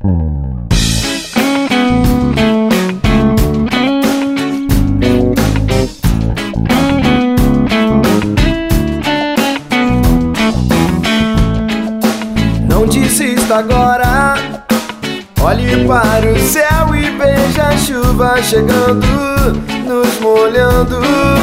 Não desista agora, olhe para o céu e veja a chuva chegando, nos molhando.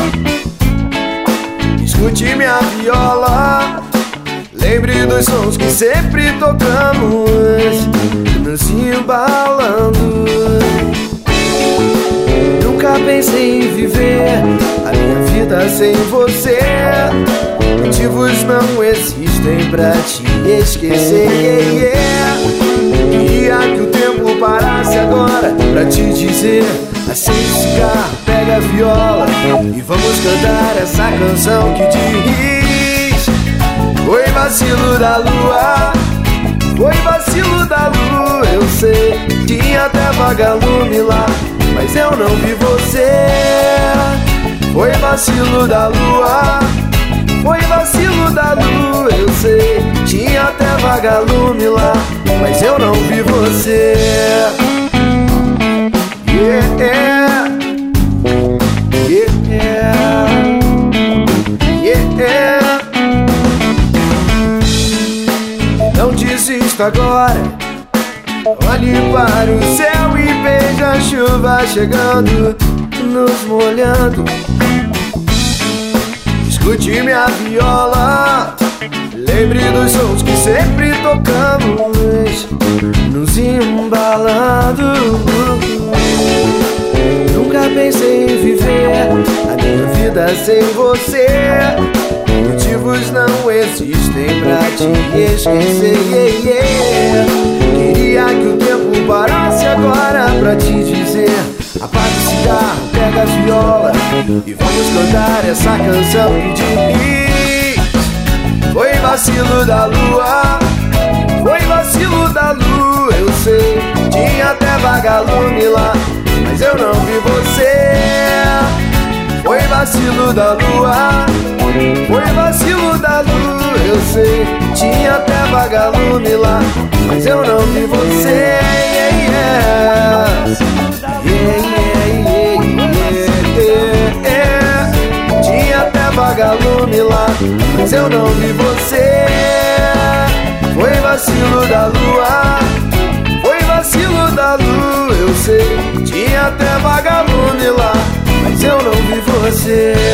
Escute minha viola, lembre dos sons que sempre tocamos, nos embalando. Nunca pensei em viver a minha vida sem você. Motivos não existem pra te esquecer. Queria que o tempo parasse agora pra te dizer: acende o cigarro, pega a viola e vamos cantar essa canção que diz: foi vacilo da lua, foi vacilo da lua. Eu sei, tinha até vagalume lá, mas eu não vi você. Foi vacilo da lua, foi vacilo da lua. Eu sei, tinha até vagalume lá, mas eu não vi você. Yeah, yeah, yeah. Não desista agora, olhe para o céu e veja a chuva chegando, nos molhando. Escute minha viola, lembre dos sons que sempre tocamos, nos embalando. Nunca pensei em viver a minha vida sem você. Motivos não existem pra te esquecer. Queria que o tempo parasse agora pra te dizer: apaga o cigarro, pega a viola e vamos cantar essa canção que diz: foi vacilo da lua, foi vacilo da lua. Eu sei, tinha até vagalume lá, mas eu não vi você. Foi vacilo da lua, foi vacilo da lua. Eu sei, tinha até vagalume lá, mas eu não vi você. Tinha até vagalume lá, mas eu não vi você. Foi vacilo da lua, foi vacilo da lua. Eu sei, tinha até vagalume lá, mas eu não vi você.